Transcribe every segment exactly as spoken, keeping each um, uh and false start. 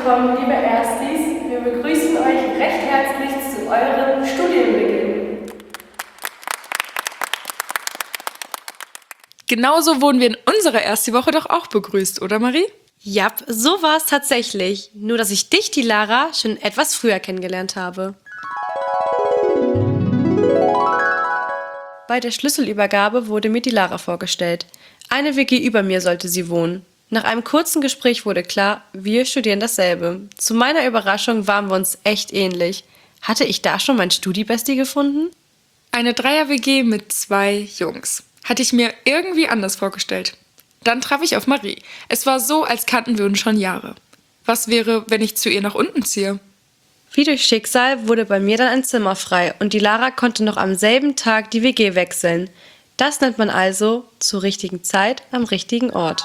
willkommen, liebe Erstis. Wir begrüßen euch recht herzlich zu eurem Studienbeginn. Genauso wurden wir in unserer Ersti-Woche doch auch begrüßt, oder Marie? Jap, so war es tatsächlich. Nur, dass ich dich, die Lara, schon etwas früher kennengelernt habe. Bei der Schlüsselübergabe wurde mir die Lara vorgestellt. Eine W G über mir sollte sie wohnen. Nach einem kurzen Gespräch wurde klar, wir studieren dasselbe. Zu meiner Überraschung waren wir uns echt ähnlich. Hatte ich da schon mein Studi-Bestie gefunden? Eine Dreier-W G mit zwei Jungs. Hatte ich mir irgendwie anders vorgestellt. Dann traf ich auf Marie. Es war so, als kannten wir uns schon Jahre. Was wäre, wenn ich zu ihr nach unten ziehe? Wie durch Schicksal wurde bei mir dann ein Zimmer frei und die Lara konnte noch am selben Tag die W G wechseln. Das nennt man also zur richtigen Zeit am richtigen Ort.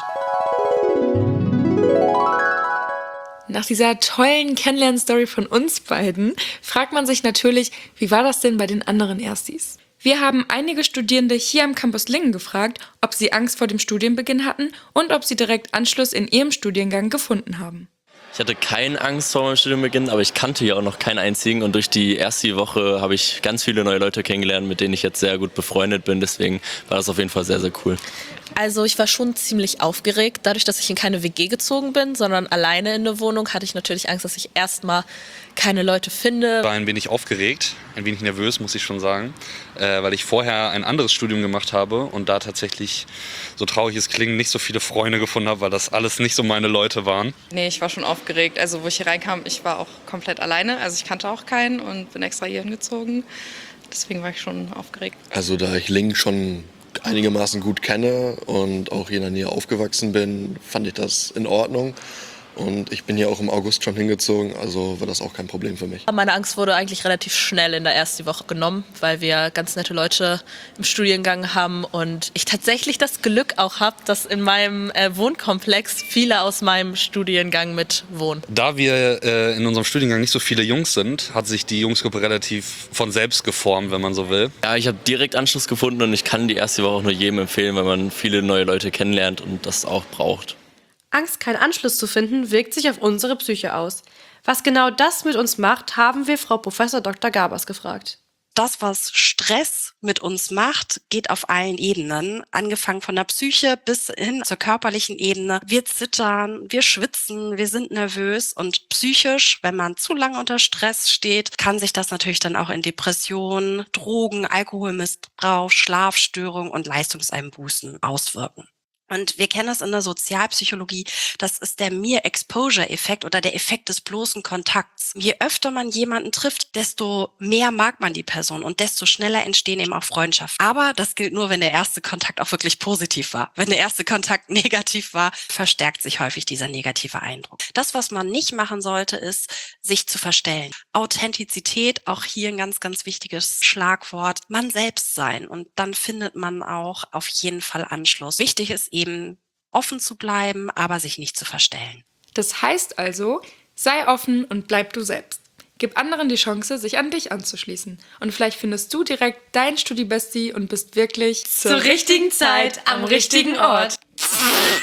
Nach dieser tollen Kennenlern-Story von uns beiden fragt man sich natürlich, wie war das denn bei den anderen Erstis? Wir haben einige Studierende hier am Campus Lingen gefragt, ob sie Angst vor dem Studienbeginn hatten und ob sie direkt Anschluss in ihrem Studiengang gefunden haben. Ich hatte keine Angst vor meinem Studienbeginn, aber ich kannte ja auch noch keinen einzigen. Und durch die erste Woche habe ich ganz viele neue Leute kennengelernt, mit denen ich jetzt sehr gut befreundet bin. Deswegen war das auf jeden Fall sehr, sehr cool. Also ich war schon ziemlich aufgeregt. Dadurch, dass ich in keine W G gezogen bin, sondern alleine in eine Wohnung, hatte ich natürlich Angst, dass ich erstmal keine Leute finde. Ich war ein wenig aufgeregt, ein wenig nervös, muss ich schon sagen, äh, weil ich vorher ein anderes Studium gemacht habe und da tatsächlich, so traurig es klingt, nicht so viele Freunde gefunden habe, weil das alles nicht so meine Leute waren. Nee, ich war schon aufgeregt. Also wo ich hier reinkam, ich war auch komplett alleine. Also ich kannte auch keinen und bin extra hier hingezogen. Deswegen war ich schon aufgeregt. Also da ich Lingen schon einigermaßen gut kenne und auch hier in der Nähe aufgewachsen bin, fand ich das in Ordnung. Und ich bin ja auch im August schon hingezogen, also war das auch kein Problem für mich. Meine Angst wurde eigentlich relativ schnell in der ersten Woche genommen, weil wir ganz nette Leute im Studiengang haben und ich tatsächlich das Glück auch habe, dass in meinem äh, Wohnkomplex viele aus meinem Studiengang mit wohnen. Da wir äh, in unserem Studiengang nicht so viele Jungs sind, hat sich die Jungsgruppe relativ von selbst geformt, wenn man so will. Ja, ich habe direkt Anschluss gefunden und ich kann die erste Woche auch nur jedem empfehlen, weil man viele neue Leute kennenlernt und das auch braucht. Angst, keinen Anschluss zu finden, wirkt sich auf unsere Psyche aus. Was genau das mit uns macht, haben wir Frau Professor Doktor Gabers gefragt. Das, was Stress mit uns macht, geht auf allen Ebenen, angefangen von der Psyche bis hin zur körperlichen Ebene. Wir zittern, wir schwitzen, wir sind nervös und psychisch, wenn man zu lange unter Stress steht, kann sich das natürlich dann auch in Depressionen, Drogen, Alkoholmissbrauch, Schlafstörungen und Leistungseinbußen auswirken. Und wir kennen das in der Sozialpsychologie, das ist der Mere-Exposure-Effekt oder der Effekt des bloßen Kontakts. Je öfter man jemanden trifft, desto mehr mag man die Person und desto schneller entstehen eben auch Freundschaften. Aber das gilt nur, wenn der erste Kontakt auch wirklich positiv war. Wenn der erste Kontakt negativ war, verstärkt sich häufig dieser negative Eindruck. Das, was man nicht machen sollte, ist, sich zu verstellen. Authentizität, auch hier ein ganz, ganz wichtiges Schlagwort. Man selbst sein und dann findet man auch auf jeden Fall Anschluss. Wichtig ist eben offen zu bleiben, aber sich nicht zu verstellen. Das heißt also, sei offen und bleib du selbst. Gib anderen die Chance, sich an dich anzuschließen. Und vielleicht findest du direkt dein Studi-Bestie und bist wirklich zur richtigen Zeit am richtigen Ort.